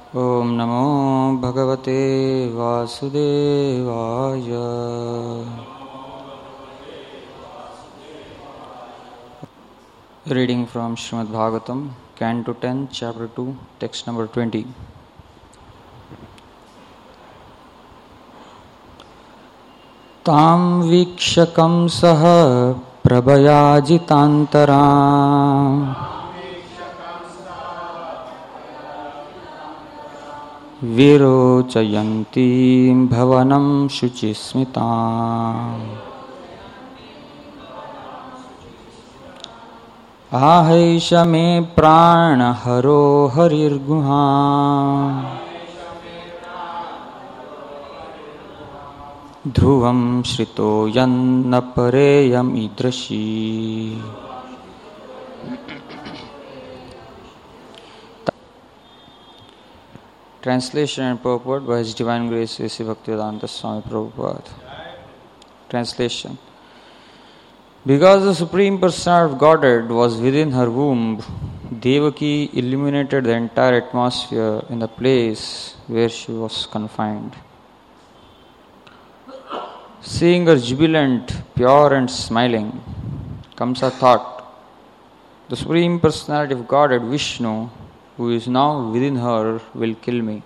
ओम नमो भगवते वासुदेवाय। Reading from Srimad Bhagavatam, Canto 10, Chapter 2, Text number 20. तां वीक्ष्य कंसः प्रभयाजितान्तराम् विरोचयन्तीं भवनं शुचिस्मिताम् आहैष मे प्राणहरो हरिर्गुहाम् ध्रुवं श्रितो यन्न परेयमीदृशी। Translation and purport by His Divine Grace A.C. Bhaktivedanta Swami Prabhupada. Translation. Because the Supreme Personality of Godhead was within her womb, Devaki illuminated the entire atmosphere in the place where she was confined. Seeing her jubilant, pure and smiling, Kamsa thought, the Supreme Personality of Godhead, Vishnu, who is now within her, will kill me.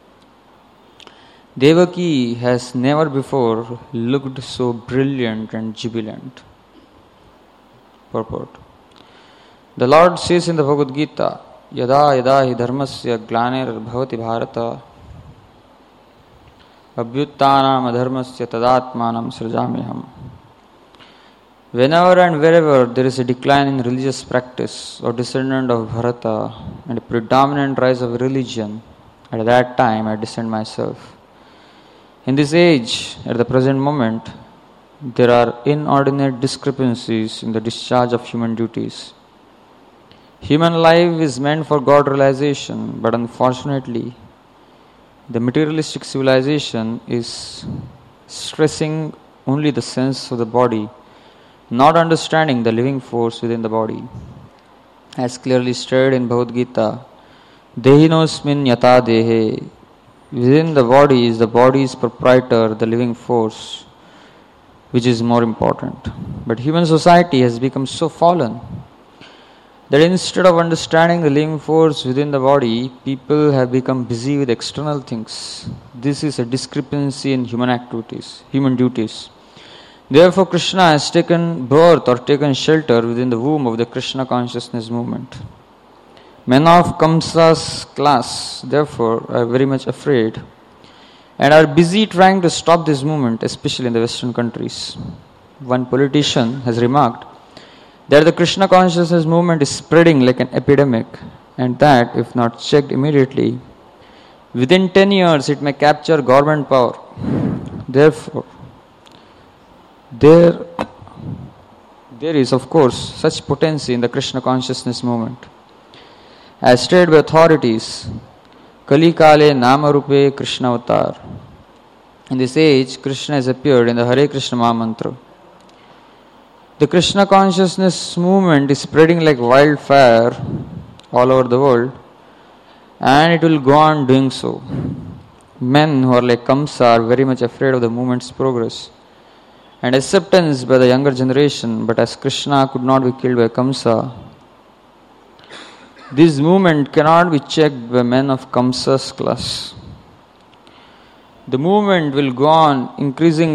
Devaki has never before looked so brilliant and jubilant. Purport. The Lord says in the Bhagavad Gita, Yada yada hi dharmasya glanir bhavati bharata abhyuttanam adharmasya tadatmanam srajamiham. Whenever and wherever there is a decline in religious practice or descendant of Bharata and a predominant rise of religion, at that time I descend myself. In this age, at the present moment, there are inordinate discrepancies in the discharge of human duties. Human life is meant for God realization, but unfortunately, the materialistic civilization is stressing only the sense of the body, not understanding the living force within the body. As clearly stated in Bhagavad Gita, Dehinosmin yata dehe. Within the body is the body's proprietor, the living force, which is more important. But human society has become so fallen that instead of understanding the living force within the body, people have become busy with external things. This is a discrepancy in human activities, human duties. Therefore, Krishna has taken birth or taken shelter within the womb of the Krishna consciousness movement. Men of Kamsa's class, therefore, are very much afraid and are busy trying to stop this movement, especially in the Western countries. One politician has remarked that the Krishna consciousness movement is spreading like an epidemic, and that, if not checked immediately, within 10 years it may capture government power. Therefore, there is, of course, such potency in the Krishna consciousness movement. As stated by authorities, Kali Kale Namarupe Krishna Avatar. In this age, Krishna has appeared in the Hare Krishna Mahamantra. The Krishna consciousness movement is spreading like wildfire all over the world, and it will go on doing so. Men who are like Kamsa are very much afraid of the movement's progress and acceptance by the younger generation, but as Krishna could not be killed by Kamsa, this movement cannot be checked by men of Kamsa's class. The movement will go on increasing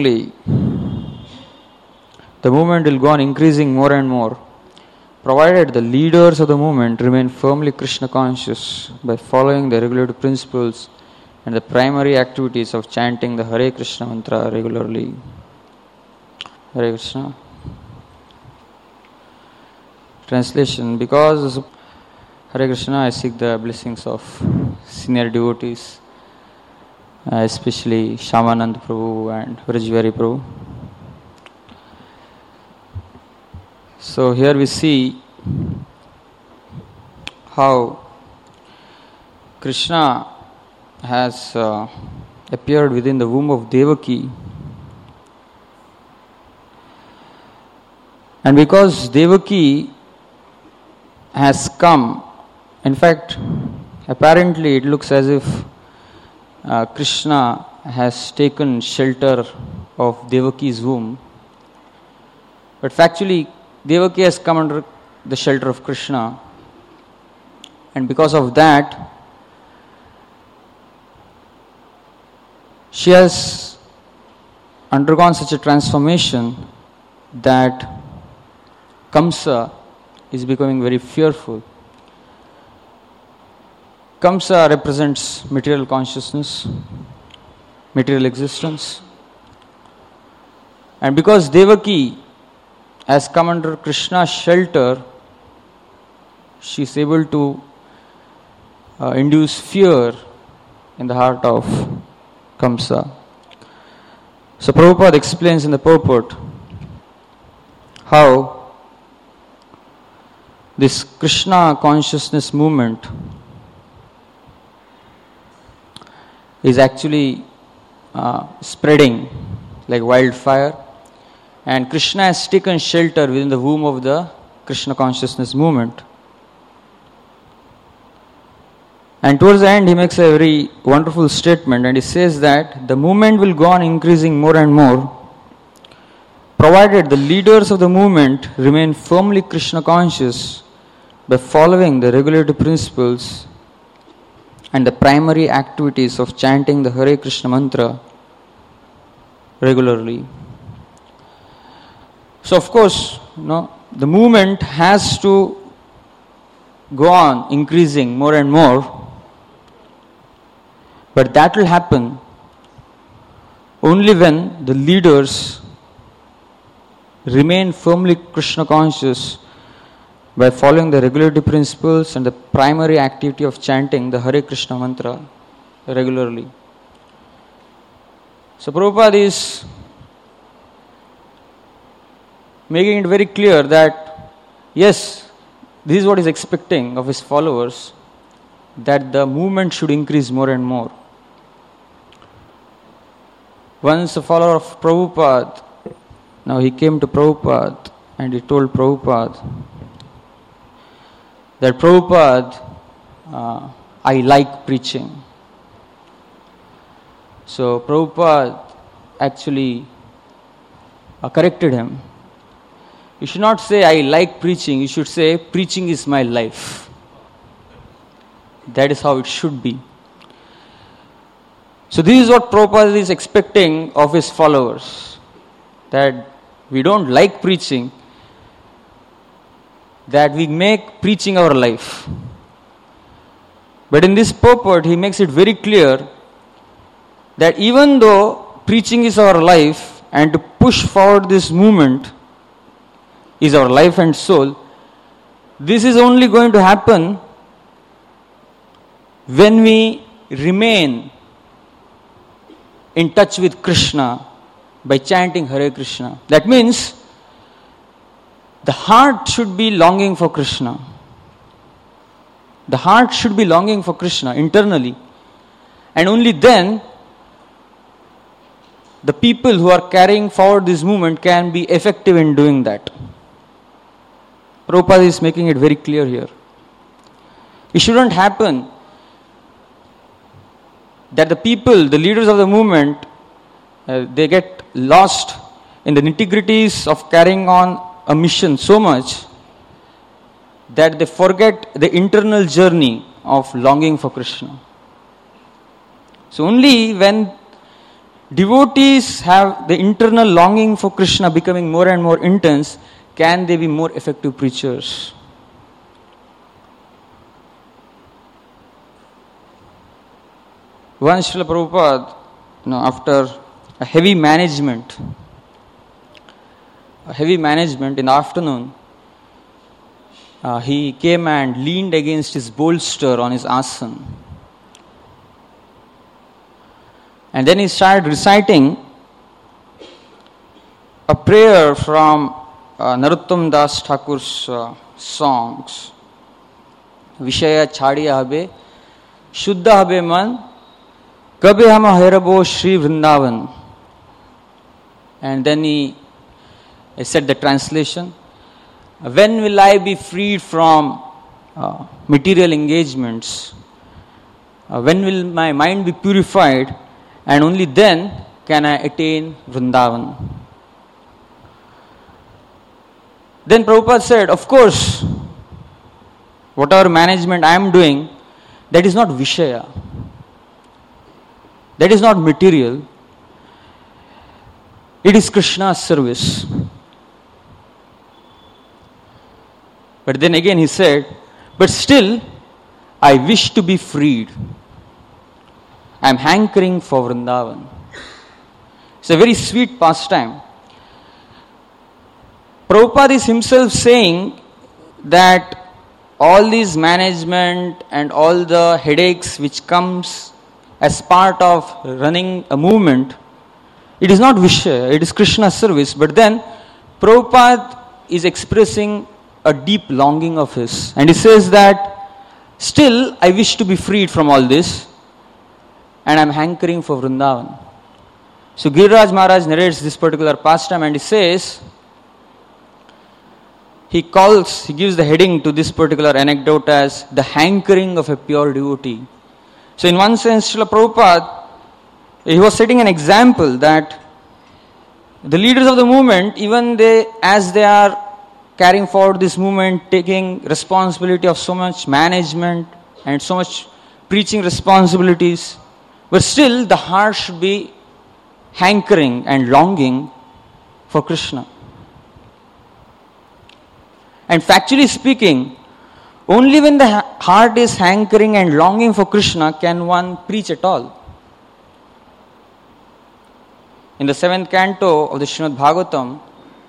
more and more, provided the leaders of the movement remain firmly Krishna conscious by following the regulative principles and the primary activities of chanting the Hare Krishna mantra regularly. Hare Krishna. Translation. Because Hare Krishna, I seek the blessings of senior devotees, especially Shamanand Prabhu and Vrajbihari Prabhu. So here we see how Krishna has appeared within the womb of Devaki. And because Devaki has come, in fact, apparently it looks as if Krishna has taken shelter of Devaki's womb. But factually, Devaki has come under the shelter of Krishna. And because of that, she has undergone such a transformation that Kamsa is becoming very fearful. Kamsa represents material consciousness, material existence. And because Devaki has come under Krishna's shelter, she is able to induce fear in the heart of Kamsa. So Prabhupada explains in the purport how this Krishna consciousness movement is actually spreading like wildfire, and Krishna has taken shelter within the womb of the Krishna consciousness movement. And towards the end he makes a very wonderful statement, and he says that the movement will go on increasing more and more provided the leaders of the movement remain firmly Krishna conscious by following the regulative principles and the primary activities of chanting the Hare Krishna mantra regularly. So of course, the movement has to go on increasing more and more, but that will happen only when the leaders remain firmly Krishna conscious by following the regulative principles and the primary activity of chanting the Hare Krishna mantra regularly. So Prabhupada is making it very clear that yes, this is what he's expecting of his followers, that the movement should increase more and more. Once a follower of Prabhupada, now he came to Prabhupada and he told Prabhupada that Prabhupada, I like preaching. So Prabhupada actually corrected him. You should not say I like preaching, you should say preaching is my life. That is how it should be. So this is what Prabhupada is expecting of his followers, that we don't like preaching, that we make preaching our life. But in this purport, he makes it very clear that even though preaching is our life and to push forward this movement is our life and soul, this is only going to happen when we remain in touch with Krishna by chanting Hare Krishna. That means the heart should be longing for Krishna. The heart should be longing for Krishna internally. And only then the people who are carrying forward this movement can be effective in doing that. Prabhupada is making it very clear here. It shouldn't happen that the people, the leaders of the movement, they get lost in the nitty-gritties of carrying on a mission so much that they forget the internal journey of longing for Krishna. So only when devotees have the internal longing for Krishna becoming more and more intense, can they be more effective preachers. Once Srila Prabhupada, after a heavy management in the afternoon, he came and leaned against his bolster on his asana. And then he started reciting a prayer from Narottam Das Thakur's songs. Vishaya chadiya habe, shuddha habe man, kabe hama hairabo Shri Vrindavan. And then he said the translation. When will I be freed from material engagements? When will my mind be purified? And only then can I attain Vrindavan. Then Prabhupada said, of course, whatever management I am doing, that is not Vishaya. That is not material. It is Krishna's service. But then again he said, but still, I wish to be freed. I am hankering for Vrindavan. It's a very sweet pastime. Prabhupada is himself saying that all this management and all the headaches which comes as part of running a movement, it is not Vishaya, it is Krishna's service. But then Prabhupada is expressing a deep longing of his. And he says that, still I wish to be freed from all this and I am hankering for Vrindavan. So Giriraj Maharaj narrates this particular pastime and he says, he gives the heading to this particular anecdote as the hankering of a pure devotee. So in one sense, Srila Prabhupada, he was setting an example that the leaders of the movement, even as they are carrying forward this movement, taking responsibility of so much management and so much preaching responsibilities, but still the heart should be hankering and longing for Krishna. And factually speaking, only when the heart is hankering and longing for Krishna can one preach at all. In the 7th canto of the Srimad Bhagavatam,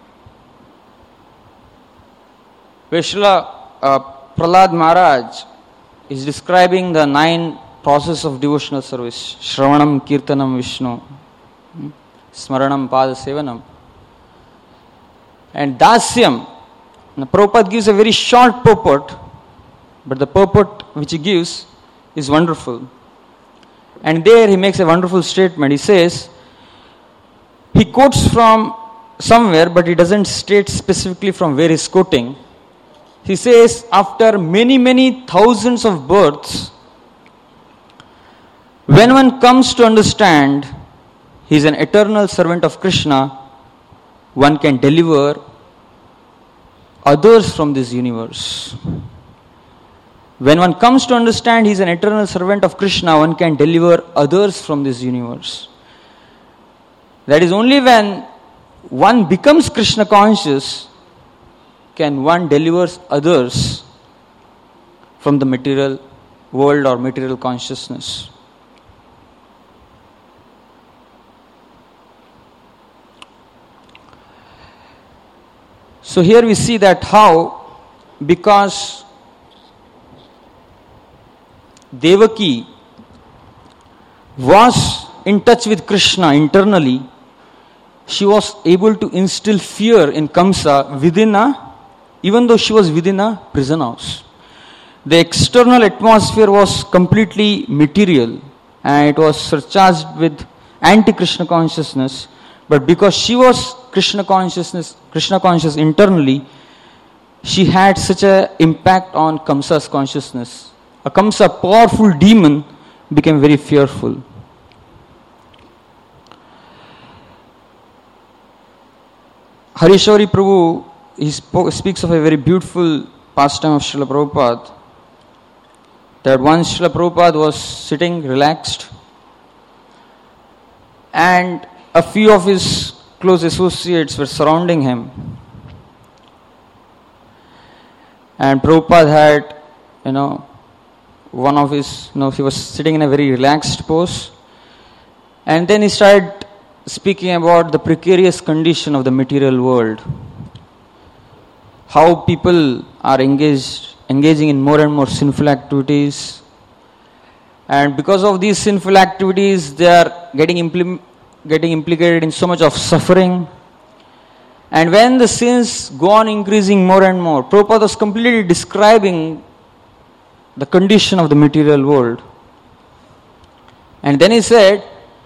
where Srila Prahlad Maharaj is describing the 9 processes of devotional service, Shravanam, Kirtanam, Vishnu, Smaranam, Pada Sevanam, and Dasyam. Now, Prabhupada gives a very short purport, but the purport which he gives is wonderful. And there he makes a wonderful statement. He says, he quotes from somewhere, but he doesn't state specifically from where he's quoting. He says, after many, many thousands of births, when one comes to understand he is an eternal servant of Krishna, one can deliver others from this universe. When one comes to understand he is an eternal servant of Krishna, one can deliver others from this universe. That is only when one becomes Krishna conscious can one deliver others from the material world or material consciousness. So here we see that how, because Devaki was in touch with Krishna internally, she was able to instill fear in Kamsa even though she was within a prison house. The external atmosphere was completely material and it was surcharged with anti-Krishna consciousness. But because she was Krishna conscious internally, she had such an impact on Kamsa's consciousness. A Kamsa, powerful demon, became very fearful. Harishwari Prabhu, he speaks of a very beautiful pastime of Srila Prabhupada. That once Srila Prabhupada was sitting relaxed and a few of his close associates were surrounding him. And Prabhupada had, one of his, he was sitting in a very relaxed pose. And then he started speaking about the precarious condition of the material world. How people are engaging in more and more sinful activities. And because of these sinful activities, they are getting implicated in so much of suffering. And when the sins go on increasing more and more, Prabhupada was completely describing the condition of the material world. And then he said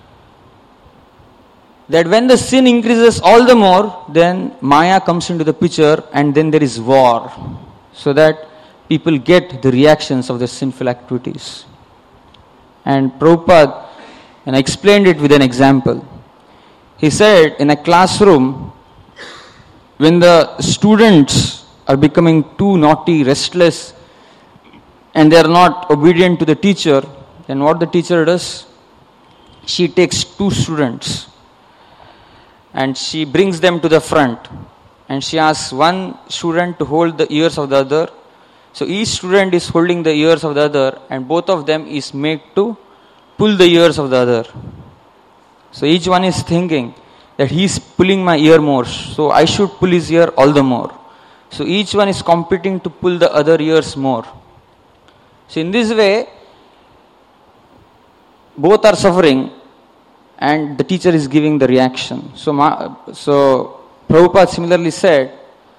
that when the sin increases all the more, then Maya comes into the picture and then there is war, so that people get the reactions of their sinful activities. And Prabhupada, and I explained it with an example. He said, in a classroom, when the students are becoming too naughty, restless, and they are not obedient to the teacher, then what the teacher does? She takes 2 students and she brings them to the front, and she asks one student to hold the ears of the other. So each student is holding the ears of the other, and both of them is made to pull the ears of the other. So each one is thinking that he is pulling my ear more, so I should pull his ear all the more. So each one is competing to pull the other ears more. So in this way, both are suffering, and the teacher is giving the reaction. So Prabhupada similarly said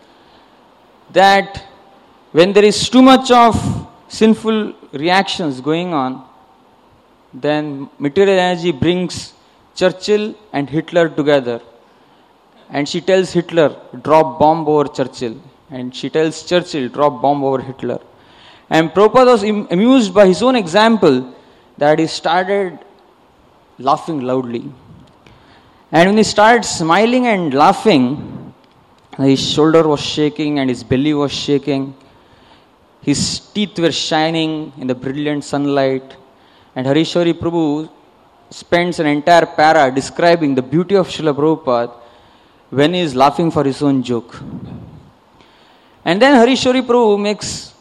that when there is too much of sinful reactions going on, then material energy brings Churchill and Hitler together. And she tells Hitler, drop bomb over Churchill. And she tells Churchill, drop bomb over Hitler. And Prabhupada was amused by his own example, that he started laughing loudly. And when he started smiling and laughing, his shoulder was shaking and his belly was shaking. His teeth were shining in the brilliant sunlight. And Harishwari Prabhu spends an entire para describing the beauty of Srila Prabhupada when he is laughing for his own joke. And then Harishwari Prabhu makes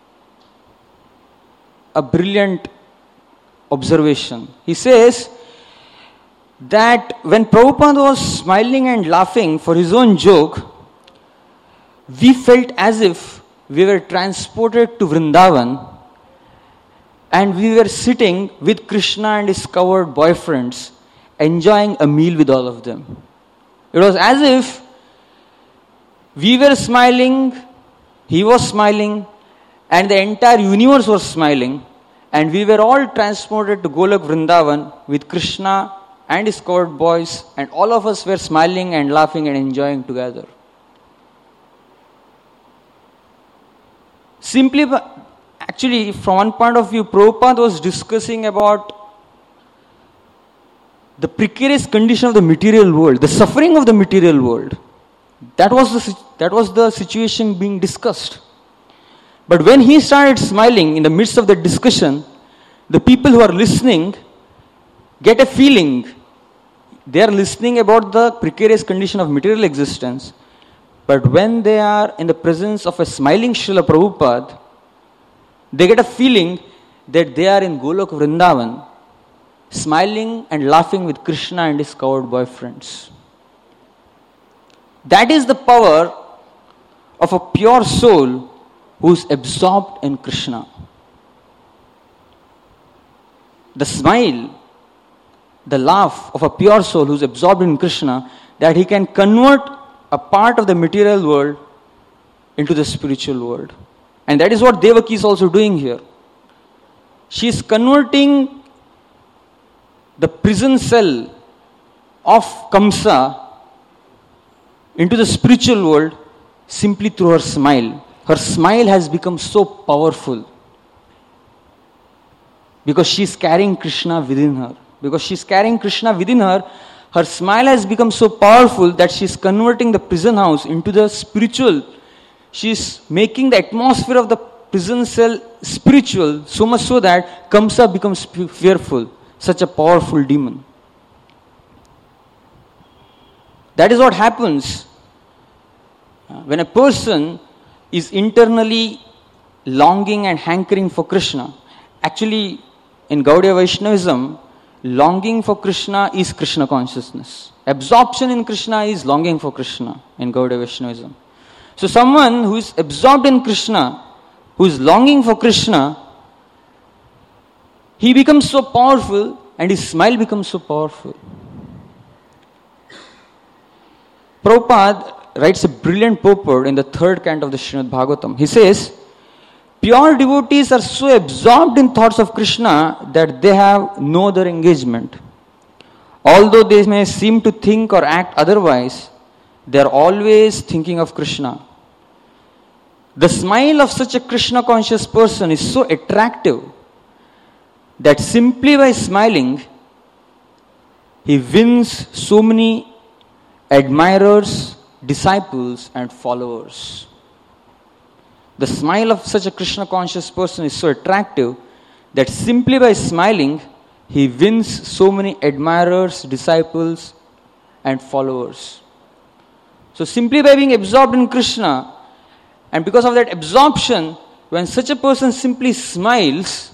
a brilliant observation. He says that when Prabhupada was smiling and laughing for his own joke, we felt as if we were transported to Vrindavan and we were sitting with Krishna and his cowherd boyfriends, enjoying a meal with all of them. It was as if we were smiling, he was smiling, and the entire universe was smiling, and we were all transported to Golok Vrindavan with Krishna and his cowherd boys, and all of us were smiling and laughing and enjoying together. Actually, from one point of view, Prabhupada was discussing about the precarious condition of the material world, the suffering of the material world. That was the situation being discussed. But when he started smiling in the midst of the discussion, the people who are listening get a feeling. They are listening about the precarious condition of material existence. But when they are in the presence of a smiling Srila Prabhupada, they get a feeling that they are in Golok Vrindavan, smiling and laughing with Krishna and his cowherd boyfriends. That is the power of a pure soul who is absorbed in Krishna. The smile, the laugh of a pure soul who is absorbed in Krishna, that he can convert a part of the material world into the spiritual world. And that is what Devaki is also doing here. She is converting the prison cell of Kamsa into the spiritual world simply through her smile. Her smile has become so powerful because she is carrying Krishna within her. Because she is carrying Krishna within her, her smile has become so powerful that she is converting the prison house into the spiritual. She is making the atmosphere of the prison cell spiritual, so much so that Kamsa becomes fearful. Such a powerful demon. That is what happens when a person is internally longing and hankering for Krishna. Actually, in Gaudiya Vaishnavism, longing for Krishna is Krishna consciousness. Absorption in Krishna is longing for Krishna in Gaudiya Vaishnavism. So someone who is absorbed in Krishna, who is longing for Krishna, he becomes so powerful and his smile becomes so powerful. Prabhupada writes a brilliant purport in the 3rd canto of the Srimad Bhagavatam. He says, pure devotees are so absorbed in thoughts of Krishna that they have no other engagement. Although they may seem to think or act otherwise, they are always thinking of Krishna. The smile of such a Krishna conscious person is so attractive that simply by smiling, he wins so many admirers, disciples, and followers. The smile of such a Krishna conscious person is so attractive that simply by smiling, he wins so many admirers, disciples, and followers. So simply by being absorbed in Krishna, and because of that absorption, when such a person simply smiles,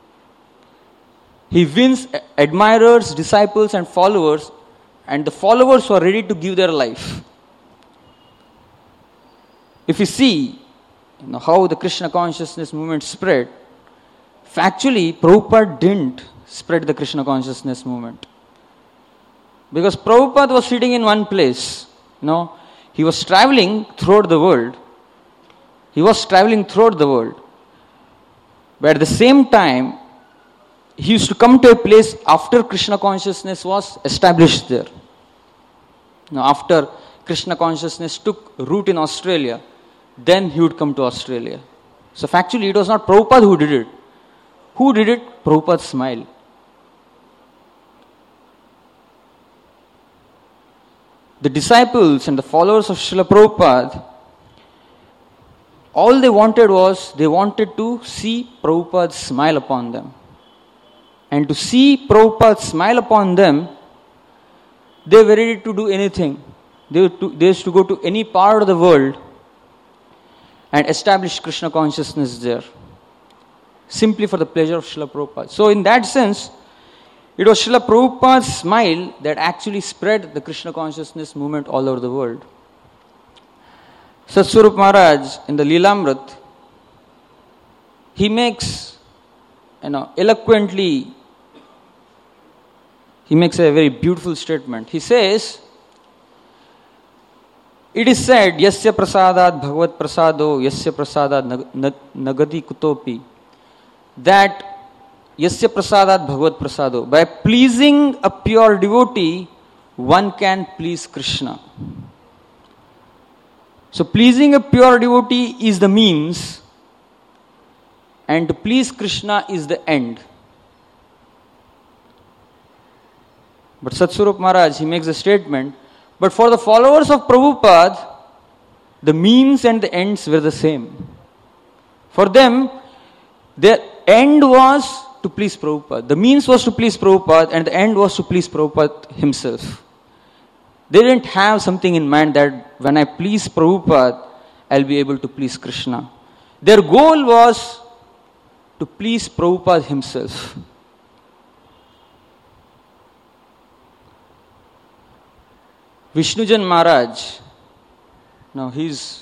he wins admirers, disciples, and followers, and the followers who are ready to give their life. If you see how the Krishna consciousness movement spread, factually, Prabhupada didn't spread the Krishna consciousness movement. Because Prabhupada was sitting in one place. He was traveling throughout the world. But at the same time, he used to come to a place after Krishna consciousness was established there. After Krishna consciousness took root in Australia, then he would come to Australia. So factually, it was not Prabhupada who did it. Who did it? Prabhupada's smile. The disciples and the followers of Srila Prabhupada, all they wanted was, they wanted to see Prabhupada's smile upon them. And to see Prabhupada's smile upon them, they were ready to do anything. They used to go to any part of the world and establish Krishna consciousness there, simply for the pleasure of Srila Prabhupada. So in that sense, it was Srila Prabhupada's smile that actually spread the Krishna consciousness movement all over the world. Satswarup Maharaj in the Leelamrit, he makes, eloquently, he makes a very beautiful statement. He says, it is said, Yasya prasadat bhagavat prasado, Yasya prasadat nagati kutopi, that Yasya prasadat bhagavat prasado, by pleasing a pure devotee, one can please Krishna. So pleasing a pure devotee is the means, and to please Krishna is the end. But Satswarup Maharaj, he makes a statement, but for the followers of Prabhupada, the means and the ends were the same. For them, their end was to please Prabhupada. The means was to please Prabhupada, and the end was to please Prabhupada himself. They didn't have something in mind that when I please Prabhupada, I'll be able to please Krishna. Their goal was to please Prabhupada himself. Vishnujan Maharaj, he's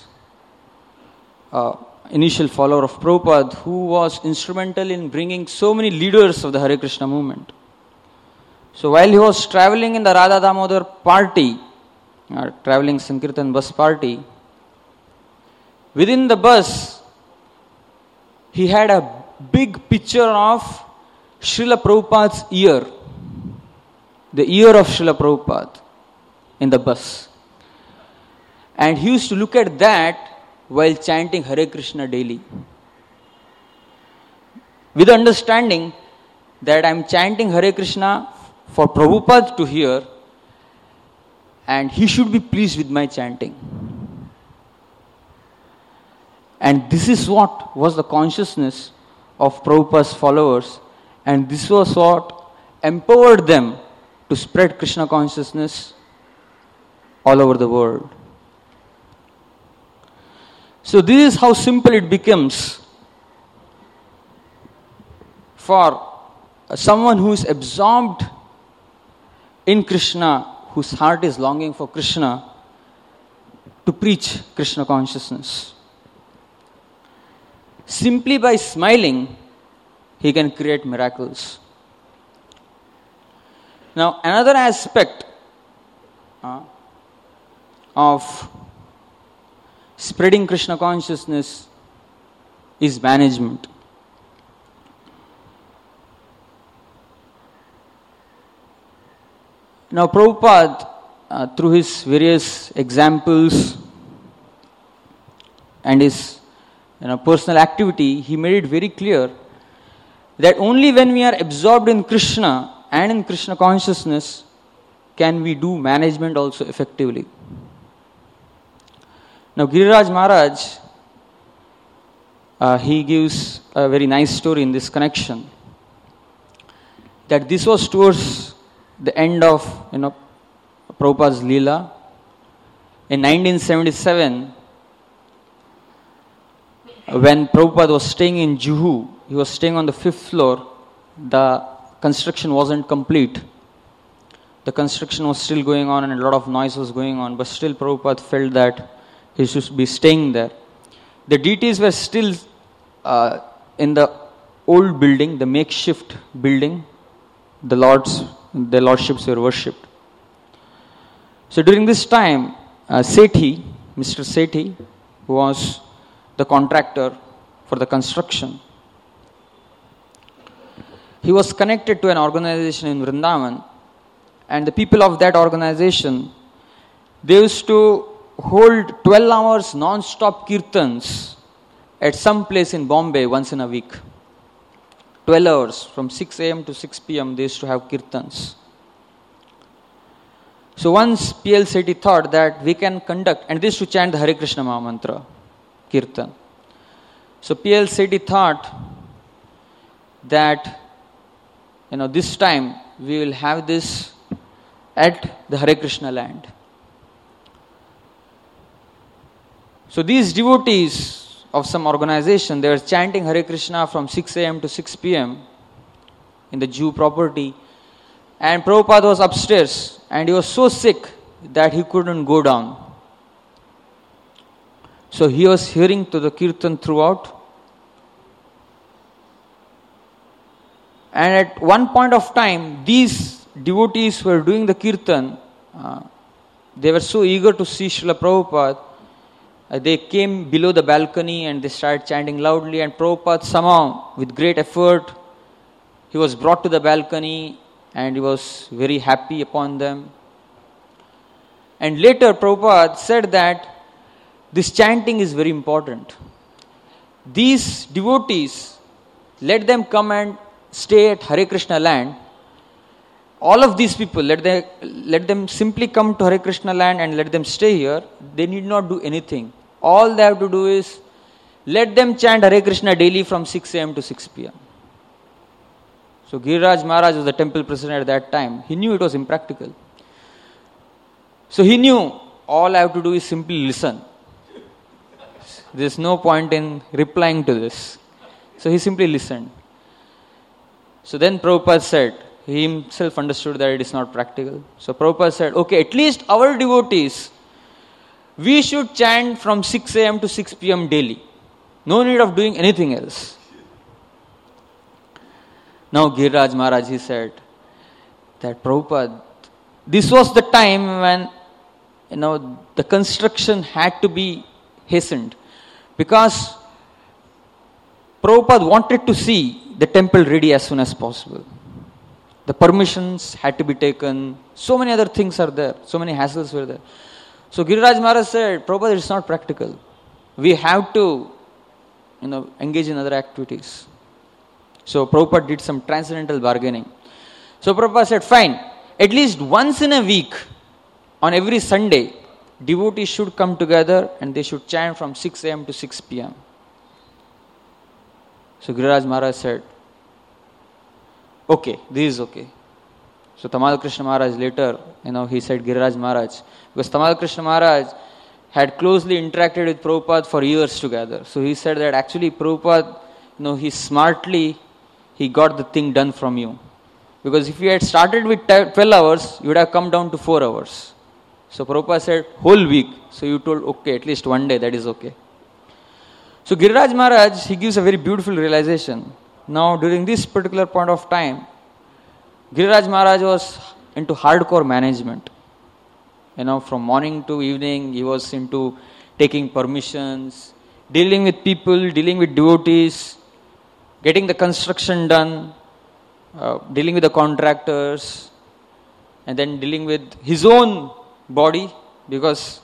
initial follower of Prabhupada, who was instrumental in bringing so many leaders of the Hare Krishna movement. So while he was traveling in the Radha Damodar party, traveling Sankirtan bus party, within the bus, he had a big picture of Srila Prabhupada's ear, the ear of Srila Prabhupada in the bus. And he used to look at that while chanting Hare Krishna daily, with the understanding that I am chanting Hare Krishna for Prabhupada to hear, and he should be pleased with my chanting. And this is what was the consciousness of Prabhupada's followers, and this was what empowered them to spread Krishna consciousness all over the world. So this is how simple it becomes for someone who is absorbed in Krishna, whose heart is longing for Krishna, to preach Krishna consciousness. Simply by smiling, he can create miracles. Now, another aspect of spreading Krishna consciousness is management. Now, Prabhupada, through his various examples and his personal activity, he made it very clear that only when we are absorbed in Krishna and in Krishna consciousness can we do management also effectively. Now Giriraj Maharaj, he gives a very nice story in this connection, that this was towards the end of Prabhupada's Leela. In 1977, when Prabhupada was staying in Juhu, he was staying on the 5th floor. The construction wasn't complete. The construction was still going on and a lot of noise was going on, but still Prabhupada felt that he should be staying there. The deities were still in the old building, the makeshift building. The lordships were worshipped. So during this time, Mr. Sethi, who was the contractor for the construction, he was connected to an organization in Vrindavan, and the people of that organization, they used to hold 12 hours non-stop kirtans at some place in Bombay once in a week. 12 hours, from 6 a.m. to 6 p.m. they used to have kirtans. So once P.L. Sethi thought that we can conduct, and this to chant the Hare Krishna Maha Mantra, kirtan. So P.L. Sethi thought that, this time we will have this at the Hare Krishna land. So these devotees of some organization, they were chanting Hare Krishna from 6 a.m. to 6 p.m. in the Jew property. And Prabhupada was upstairs and he was so sick that he couldn't go down. So he was hearing to the kirtan throughout. And at one point of time, these devotees who were doing the kirtan, they were so eager to see Srila Prabhupada. They came below the balcony and they started chanting loudly, and Prabhupada somehow, with great effort, he was brought to the balcony and he was very happy upon them. And later Prabhupada said that this chanting is very important. These devotees, let them come and stay at Hare Krishna land. All of these people, let them simply come to Hare Krishna land and let them stay here. They need not do anything. All they have to do is let them chant Hare Krishna daily from 6 a.m. to 6 p.m. So Giriraj Maharaj was the temple president at that time. He knew it was impractical. So he knew all I have to do is simply listen. There is no point in replying to this. So he simply listened. So then Prabhupada said, he himself understood that it is not practical. So Prabhupada said, okay, at least our devotees, we should chant from 6 a.m. to 6 p.m. daily. No need of doing anything else. Now Giriraj Maharaj, he said that Prabhupada, this was the time when the construction had to be hastened, because Prabhupada wanted to see the temple ready as soon as possible. The permissions had to be taken. So many other things are there. So many hassles were there. So Giriraj Maharaj said, Prabhupada, it's not practical. We have to, engage in other activities. So Prabhupada did some transcendental bargaining. So Prabhupada said, fine, at least once in a week, on every Sunday, devotees should come together and they should chant from 6 a.m. to 6 p.m. So Giriraj Maharaj said, okay, this is okay. So Tamal Krishna Maharaj later, he said Giriraj Maharaj, because Tamal Krishna Maharaj had closely interacted with Prabhupada for years together. So he said that actually Prabhupada, he got the thing done from you. Because if you had started with 12 hours, you would have come down to 4 hours. So Prabhupada said, whole week. So you told, okay, at least one day, that is okay. So Giriraj Maharaj, he gives a very beautiful realization. Now during this particular point of time, Giriraj Maharaj was into hardcore management. From morning to evening, he was into taking permissions, dealing with people, dealing with devotees, getting the construction done, dealing with the contractors, and then dealing with his own body, because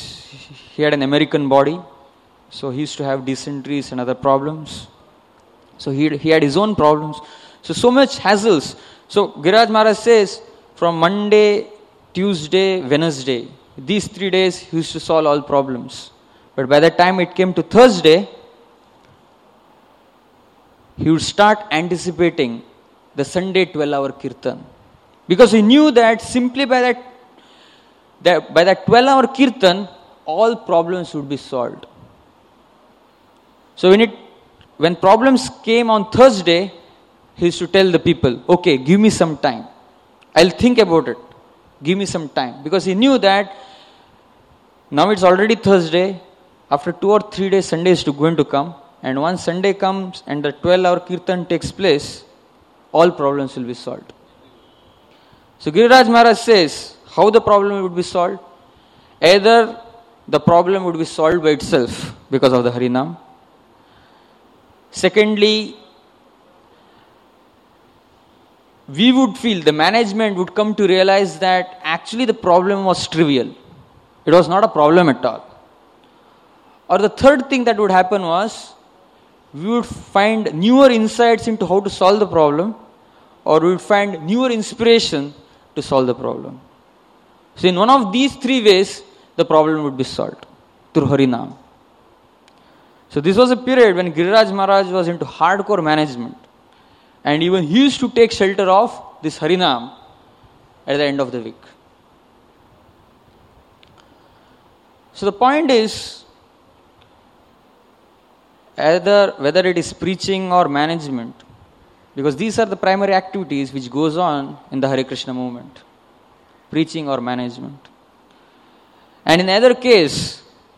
he had an American body, so he used to have dysenteries and other problems. So he had his own problems. So much hassles. So Giriraj Maharaj says, from Monday, Tuesday, Wednesday, these 3 days he used to solve all problems. But by the time it came to Thursday, he would start anticipating the Sunday 12-hour kirtan. Because he knew that simply by that 12-hour kirtan, all problems would be solved. So when problems came on Thursday, he used to tell the people, okay, give me some time. I'll think about it. Give me some time. Because he knew that now it's already Thursday. After 2 or 3 days, Sunday is going to come. And once Sunday comes and the 12-hour kirtan takes place, all problems will be solved. So Giriraj Maharaj says, how the problem would be solved? Either the problem would be solved by itself because of the Harinam. Secondly, we would feel, the management would come to realize that actually the problem was trivial. It was not a problem at all. Or the third thing that would happen was, we would find newer insights into how to solve the problem, or we would find newer inspiration to solve the problem. So in one of these 3 ways, the problem would be solved through Harinam. So this was a period when Giriraj Maharaj was into hardcore management. And even he used to take shelter of this Harinam at the end of the week. So the point is, whether it is preaching or management, because these are the primary activities which goes on in the Hare Krishna movement, preaching or management. And in either case,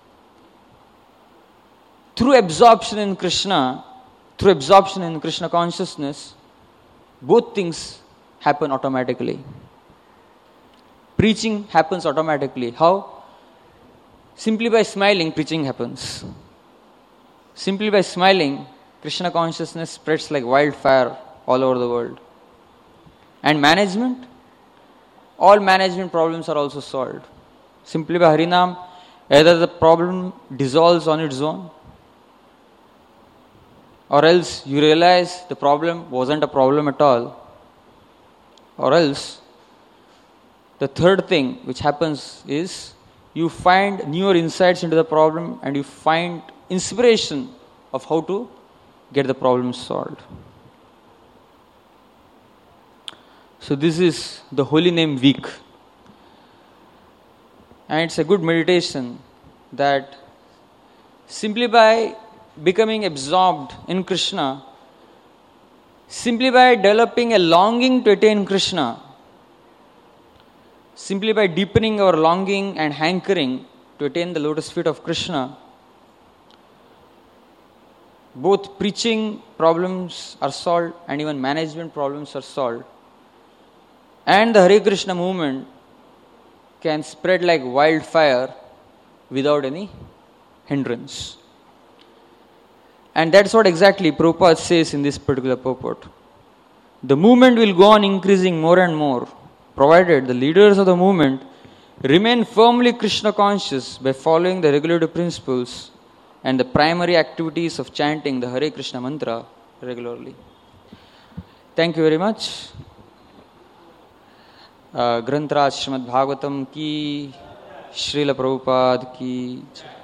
through absorption in Krishna consciousness, both things happen automatically. Preaching happens automatically. How? Simply by smiling, preaching happens. Simply by smiling, Krishna consciousness spreads like wildfire all over the world. And management? All management problems are also solved. Simply by Harinam, either the problem dissolves on its own, or else you realize the problem wasn't a problem at all, or else the third thing which happens is you find newer insights into the problem and you find inspiration of how to get the problem solved. So this is the Holy Name Week. And it's a good meditation that simply by becoming absorbed in Krishna, simply by developing a longing to attain Krishna, simply by deepening our longing and hankering to attain the lotus feet of Krishna, both preaching problems are solved and even management problems are solved. And the Hare Krishna movement can spread like wildfire without any hindrance. And that's what exactly Prabhupada says in this particular purport. The movement will go on increasing more and more, provided the leaders of the movement remain firmly Krishna conscious by following the regulative principles and the primary activities of chanting the Hare Krishna mantra regularly. Thank you very much. Granth Raj Srimad Bhagavatam ki, Srila Prabhupada ki.